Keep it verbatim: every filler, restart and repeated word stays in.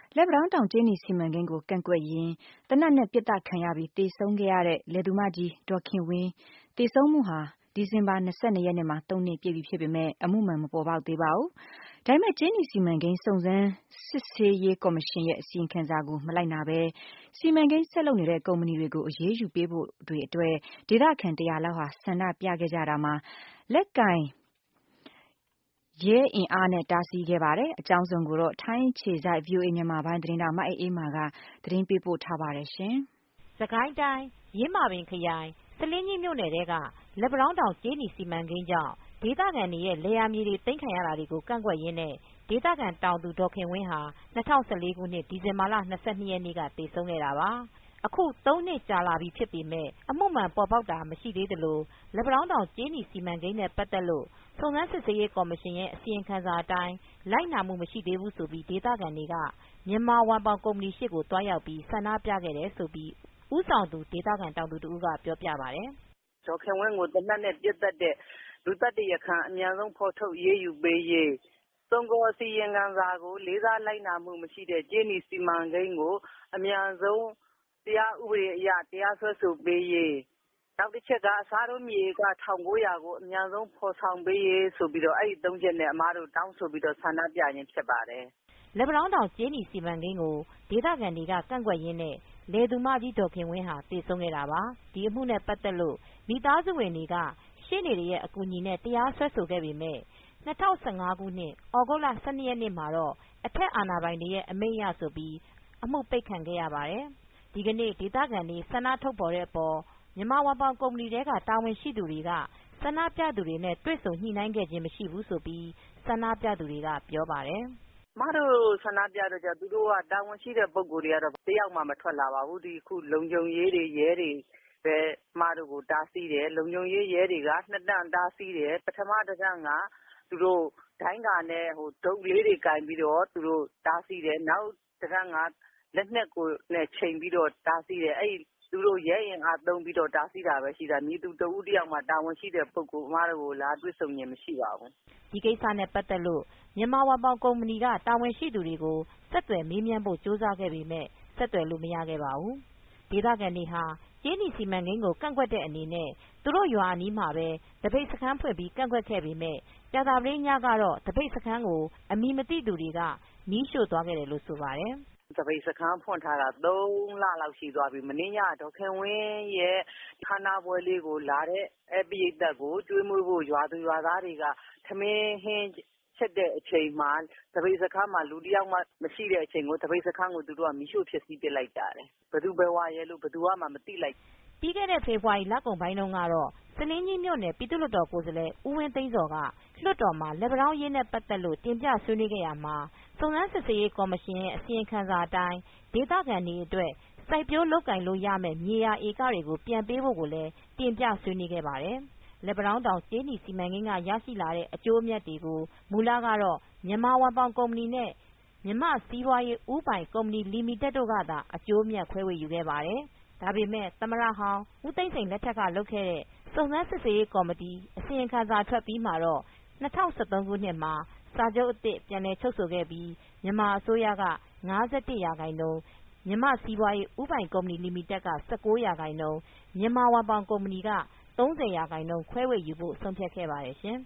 လက်ပံတောင်းတောင်ကြေးနီစီမံကိန်းကိုကန့်ကွက်ရင်းသေနတ်နဲ့ပစ်သတ်ခံရပြီးသေဆုံးခဲ့ရတဲ့လယ်သူမကြီးဒေါ်ခင်ဝင်းသေဆုံးမှုဟာဒီဇင်ဘာ၂၂ရက်နေ့မှာသုံးနှစ်ပြည့်ပြီဖြစ်ပေမဲ့အမှုမှန်မပေါ်ပေါက်သေးပါဘူး။ဒါပေမဲ့ကြေးနီစီမံကိန်းစုံစမ်းစစ်ဆေးရေးကော်မရှင်ရဲ့အစီရင်ခံစာကိုမလိုက်နာဘဲစီမံကိန်းဆက်လုပ်နေတဲ့ကုမ္ပဏီတွေကိုအရေးယူပေးဖို့တွေအတွက်ဒေသခံတရာလောက်ဟာဆန္ဒပြခဲ့ကြတာမှာလက်ကင်ရဲအင်အားနဲ့တားဆီးခဲ့ပါတယ်။အကြောင်းစုံကိုတော့ထိုင်းခြေစိုက် ဗွီအိုအေမြန်မာပိုင်းသတင်းထောက်မအေးအေးမာကသတင်းပေးပို့ထားပါတယ်ရှင်။စကိုင်းတိုင်းယင်းမာပင်ခရိုင်ဆားလင်းကြီးမြို့နယ်ထဲကလက်ပံတောင်းတောင်ကြေးနီစီမံကိန်းကြောင့်ဒေသခံတွေရဲ့လယ်ယာမြေတွေသိမ်းခံရတာတွေကိုကန့်ကွက်ရင်းနဲ့ဒေသခံတောင်သူဒေါ်ခင်ဝင်းဟာ၂၀၁၄ခုနှစ်ဒီဇင်ဘာလ၂၂ရက်နေ့ကသေဆုံးခဲ့တာပါ။အခုသုံးနှစ်ကြာလာပြီဖြစ်ပေမဲ့အမှုမှန်ပေါ်ပေါက်တာမရှိသေးသလိုလက်ပံတောင်းတောင်ကြေးနီစီမံကိန်းနဲ့ပတ်သက်လို့စုံစမ်းစစ်ဆေးရေးကော်မရှင်ရဲ့အစီရင်ခံစာအတိုင်းလိုက်နာမှုမရှိသေးဘူးဆိုပြီးဒေသခံတွေကမြန်မာဝမ်ပေါင်ကုမ္ပဏီရှေ့ကိုသွားရောက်ပြီးဆန္ဒပြခဲ့တယ်ဆိုပြီးဦးဆောင်သူဒေသခံတောင်သူတဦးကပြောပြပါတယ်။ဒေါ်ခင်ဝင်းကိုသေနတ်နဲ့ပစ်သတ်တဲ့လူသတ်တရားခံအမြန်ဆုံးဖော်ထုတ်ရေးယူပေးရေးသုံးကောအစီရင်ခံစာကိုလေးစားလိုက်နာမှုမရှိတဲ့ကြေးနီစီမံကိန်းကိုအမြန်ဆုံးတရားဥပဒေအရတရားစွဲဆိုပေးရေးနောက်တစ်ချက်ကအစားထိုးမြေက၁၉၀၀ကိုအမြန်ဆုံးဖော်ဆောင်ပေးရေးဆိုပြီးတော့အဲ့ဒီသုံးချက်နဲ့အမားတို့တောင်းဆိုပြီးတော့ဆန္ဒပြခြင်းဖြစ်ပါတယ်။လက်ပံတောင်းတောင်ကြေးနီစီမံကိန်းကိုဒေသခံတွေကကန့်ကွက်ရင်းနဲ့လယ်သူမကြီးဒေါ်ခင်ဝင်းဟာသေဆုံးခဲ့တာပါ။ဒီအမှုနဲ့ပတ်သက်လို့မိသားစုဝင်တွေကရှေ့နေတွေရဲ့အကူအညီနဲ့တရားစွဲဆိုခဲ့ပေမဲ့၂၀၁၅ခုနှစ်သြဂုတ်လ၁၂ရက်နေ့မှာတော့အထက်အာဏာပိုင်တွေရဲ့အမိန့်အရဆိုပြီးအမှုပိတ်ခံခဲ့ရပါတယ်။ဒီကနေ့ဒေသခံတွေဆန္ဒထုတ်ဖော်တဲ့အပေါ်မြန်မာဝမ်ပေါင်ကုမ္ပဏီထဲကတာဝန်ရှိသူတွေကဆန္ဒပြသူတွေနဲ့တွေ့ဆုံညှိနှိုင်းခဲ့ခြင်းမရှိဘူးဆိုပြီးဆန္ဒပြသူတွေကပြောပါတယ်။အမတို့ဆန္ဒပြတော့ကြသူတို့ကတာဝန်ရှိတဲ့ပုဂ္ဂိုလ်တွေကတော့တယောက်မှမထွက်လာပါဘူးဒီခုလုံခြုံရေးတွေရဲတွေပဲအမတို့ကိုတားဆီးတယ်လုံခြုံရေးရဲတွေကနှစ်တန်းတားဆီးတယ်ပထမတစ်ခါကသူတို့ဒိုင်းကာနဲ့ဟိုဒုတ်လေးတွေကင်ပြီးတော့သူတို့တားဆီးတယ်နောက်တစ်ခါကလက်နက်ကိုနဲ့ချိန်ပြီးတော့တားဆီးတယ်အဲ့သူတို့ရဲရင်အားသုံးပြီးတော့တားဆီးတာပဲရှိတာမြေသူတဦးတယောက်မှတာဝန်ရှိတဲ့ပုဂ္ဂိုလ်အမတို့ကိုလာတွေ့ဆုံခြင်းမရှိပါဘူးဒီကိစ္စနဲ့ပတ်သက်လို့မြန်မာဝမ်ပေါင်ကုမ္ပဏီကတာဝန်ရှိသူတွေကိုဆက်သွယ်မေးမြန်းဖို့ကြိုးစားခဲ့ပေမဲ့ဆက်သွယ်လို့မရခဲ့ပါဘူးဒေသခံတွေဟာကြေးနီစီမံကိန်းကိုကန့်ကွက်တဲ့အနေနဲ့သူတို့ရွာအနီးမှာပဲတပိတ်စခန်းဖွင့်ပြီးကန့်ကွက်ခဲ့ပေမဲ့ကြာသပတေးညကတော့တပိတ်စခန်းကိုအမည်မသိသူတွေကမီးရှို့သွားခဲ့တယ်လို့ဆိုပါတယ်တပိတ်စခန်းဖွင့်ထားတာသုံးလလောက်ရှိသွားပြီမင်းညဒေါခင်ဝင်းရဲ့ခန္ဓာပွဲလေးကိုလာတဲ့အပိယိတ်ကိုကျွေးမွေးဖို့ရွာသူရွာသားတွေကထမင်းဟင်းချက်တဲ့အချိန်မှာတပိတ်စခန်းမှာလူတယောက်မှမရှိတဲ့အချိန်ကိုတပိတ်စခန်းကိုသူတို့ကမီးရှို့ဖြစ်စီးပစ်လိုက်ကြတယ်ဘယ်သူပဲဝါရဲလို့ဘယ်သူမှမသိလိုက်ပြီးခဲ့တဲ့ဖေဖေါ်ဝါရီလကုန်ပိုင်းတုန်းကတော့စလင်းကြီးမြို့နယ်ပြည်သူ့လွှတ်တော်ကိုယ်စားလှယ်ဦးဝင်းသိန်းစော်ကလွှတ်တော်မှာလက်ပံတောင်းရေးနဲ့ပတ်သက်လို့တင်ပြဆွေးနွေးခဲ့ရမှာစုံစမ်းစစ်ဆေးရေးကော်မရှင်ရဲ့အစီရင်ခံစာအတိုင်းဒေသခံတွေအတွက်စိုက်ပျိုးလုပ်ကိုင်လို့ရမယ့်မြေယာဧကတွေကိုပြန်ပေးဖို့ကိုလည်းတင်ပြဆွေးနွေးခဲ့ပါတယ်။လက်ပံတောင်းတောင်ကြေးနီစီမံကိန်းကရရှိလာတဲ့အကျိုးအမြတ်တွေကိုမူလကတော့မြန်မာဝမ်ပေါင်ကုမ္ပဏီနဲ့မြန်မာစီးပွားရေးဦးပိုင်ကုမ္ပဏီလီမီတက်တို့ကသာအကျိုးအမြတ်ခွဲဝေယူခဲ့ပါတယ်။ဒါပေမဲ့သမ္မတဟောင်းဦးသိန်းစိန်လက်ထက်ကလုပ်ခဲ့တဲ့စုံစမ်းစစ်ဆေးရေးကော်မတီအစီရင်ခံစာထွက်ပြီးမှာတော့၂၀၁၃ခုနှစ်မှာစာချုပ်အသစ်ပြန်လည်ချုပ်ဆိုခဲ့ပြီးမြန်မာအစိုးရက၅၁ရာခိုင်နှုန်းမြန်မာစီးပွားရေးဦးပိုင်ကုမ္ပဏီလီမီတက်က၁၉ရာခိုင်နှုန်းမြန်မာဝမ်ပေါင်ကုမ္ပဏီက၃၀ရာခိုင်နှုန်းခွဲဝေယူဖို့ဆုံးဖြတ်ခဲ့ပါတယ်ရှင်